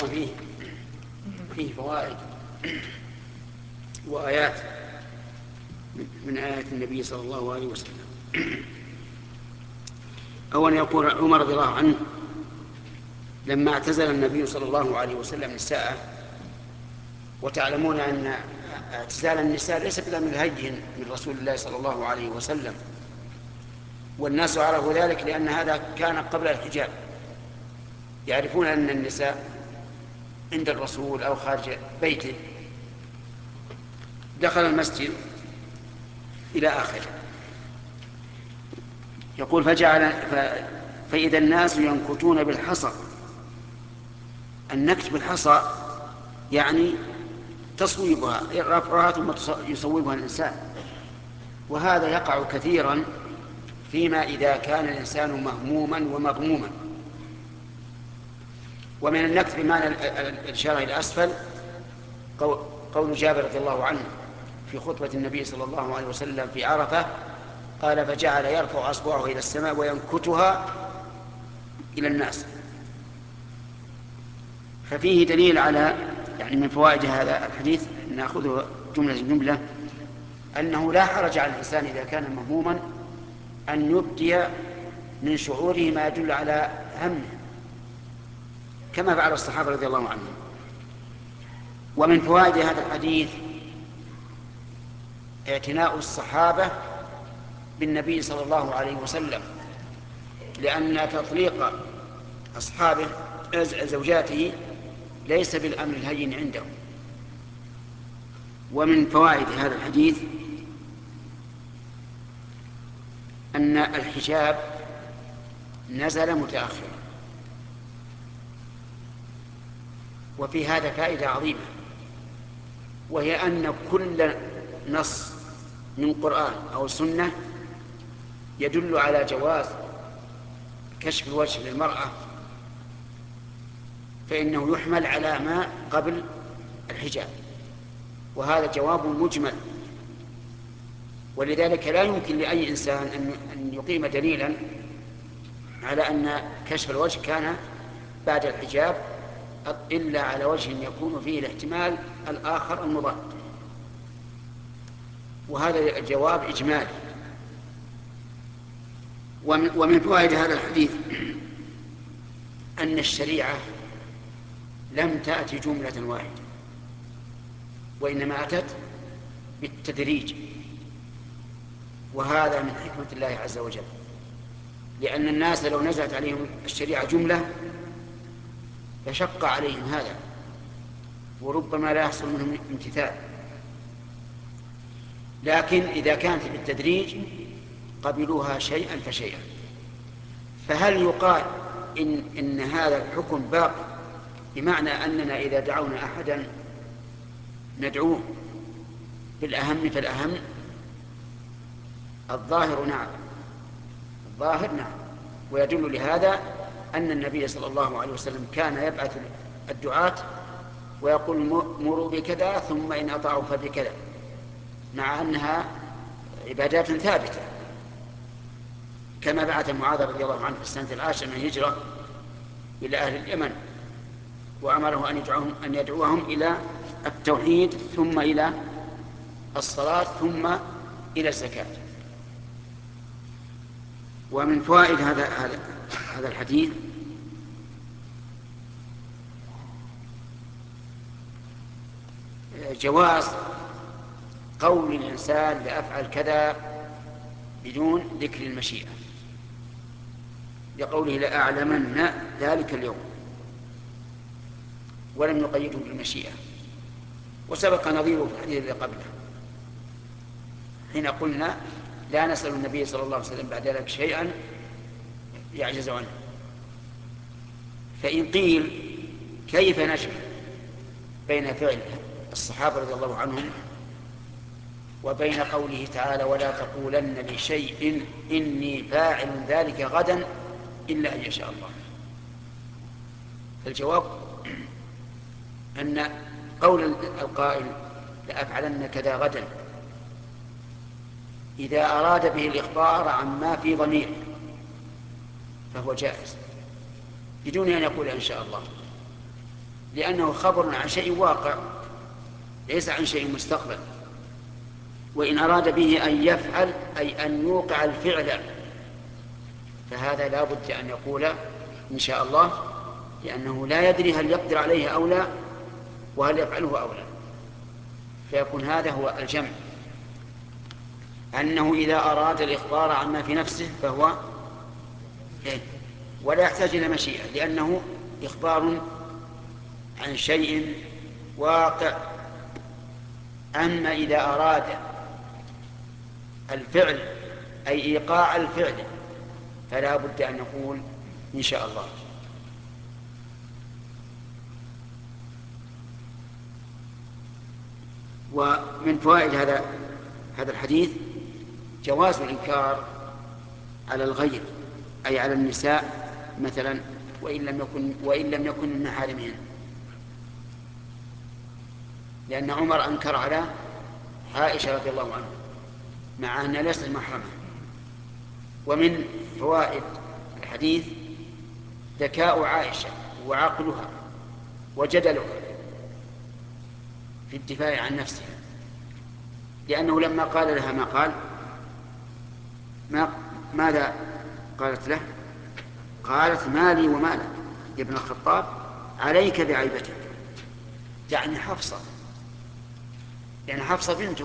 فيه فوائد وآيات من آيات النبي صلى الله عليه وسلم. أولا يقول عمر رضي الله عنه لما اعتزل النبي صلى الله عليه وسلم نساءه، وتعلمون أن اعتزال النساء ليس بالأمر الهين من رسول الله صلى الله عليه وسلم، والناس عرفوا ذلك لأن هذا كان قبل الحجاب، يعرفون أن النساء عند الرسول أو خارج بيته. دخل المسجد إلى آخره. يقول فإذا الناس ينكتون بالحصى. النكت بالحصى يعني تصويبها، رفعها ثم يصوبها الإنسان، وهذا يقع كثيرا فيما إذا كان الإنسان مهموما ومغموما. ومن النكت بمعنى الإشارة إلى أسفل قول جابر رضي الله عنه في خطبة النبي صلى الله عليه وسلم في عرفة، قال فجعل يرفع أصبعه إلى السماء وينكتها إلى الناس. ففيه دليل على يعني من فوائد هذا الحديث، نأخذه جملة أنه لا حرج على الإنسان إذا كان مهموما أن يبدي من شعوره ما يدل على همه كما فعل الصحابة رضي الله عنهم. ومن فوائد هذا الحديث اعتناء الصحابة بالنبي صلى الله عليه وسلم، لأن تطليق أصحابه زوجاته ليس بالأمر الهين عندهم. ومن فوائد هذا الحديث أن الحجاب نزل متأخرا، وفي هذا فائدة عظيمة، وهي أن كل نص من قرآن أو سنة يدل على جواز كشف الوجه للمرأة فإنه يحمل على ما قبل الحجاب، وهذا جواب مجمل. ولذلك لا يمكن لأي إنسان أن يقيم دليلا على أن كشف الوجه كان بعد الحجاب إلا على وجه يكون فيه الاحتمال الآخر المضاد، وهذا جواب إجمالي. ومن فوائد هذا الحديث أن الشريعة لم تأتي جملة واحدة، وإنما أتت بالتدريج، وهذا من حكمة الله عز وجل، لأن الناس لو نزلت عليهم الشريعة جملة لشق عليهم هذا، وربما لا يحصل منهم امتثال. لكن إذا كانت بالتدريج قبلوها شيئا فشيئا. فهل يقال إن هذا الحكم باقي بمعنى أننا إذا دعونا أحدا ندعوه بالأهم فالأهم؟ الظاهر نعم، الظاهر نعم. ويدل لهذا أن النبي صلى الله عليه وسلم كان يبعث الدعاة ويقول مروا بكذا ثم إن أطاعوا فبكذا، مع أنها عبادات ثابتة، كما بعث معاذ رضي الله عنه في السنة 10 من الهجرة إلى أهل اليمن، وأمره أن يدعوهم إلى التوحيد ثم إلى الصلاة ثم إلى الزكاة. ومن فوائد هذا الحديث جواز قول الإنسان لأفعل كذا بدون ذكر المشيئة، لقوله لأعلمن ذلك اليوم، ولم يقيده بالمشيئة. وسبق نظيره في الحديث الذي قبله حين قلنا لا نسأل النبي صلى الله عليه وسلم بعد ذلك شيئا يعجز عنه. فإن قيل كيف نجمع بين فعل الصحابة رضي الله عنهم وبين قوله تعالى ولا تقولن لشيء إني فاعل ذلك غدا إلا أن يشاء الله؟ الجواب أن قول القائل لأفعلن كذا غدا إذا أراد به الإخبار عما في ضميره فهو جائز بدون أن يقول إن شاء الله. لأنه خبر عن شيء واقع ليس عن شيء مستقبل. وإن أراد به أن يفعل أي أن يوقع الفعل فهذا لا بد أن يقول إن شاء الله، لأنه لا يدري هل يقدر عليه أو لا، وهل يفعله أو لا. فيكون هذا هو الجمع، أنه إذا أراد الإخبار عما في نفسه فهو ولا يحتاج إلى مشيئة، لأنه إخبار عن شيء واقع. أما إذا أراد الفعل أي إيقاع الفعل فلا بد أن نقول إن شاء الله. ومن فوائد هذا الحديث جواز الإنكار على الغير، أي على النساء مثلا، وإن لم يكن من محارمهن، لأن عمر أنكر على عائشة رضي الله عنها مع أنها ليست محرمة. ومن فوائد الحديث ذكاء عائشة وعقلها وجدلها في الدفاع عن نفسها، لأنه لما قال لها ما قال ماذا قالت له؟ قالت ما لي وما لك يا ابن الخطاب، عليك بعيبتك، يعني حفصة، يعني حفصة بنته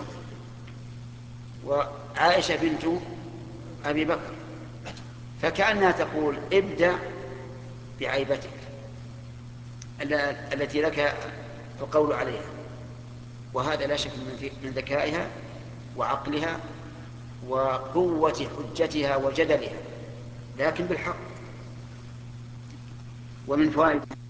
وعائشة بنت أبي بكر، فكأنها تقول ابدأ بعيبتك التي لك القول عليها. وهذا لا شك من ذكائها وعقلها وقوة حجتها وجدلها، لكن بالحق. ومن فوائد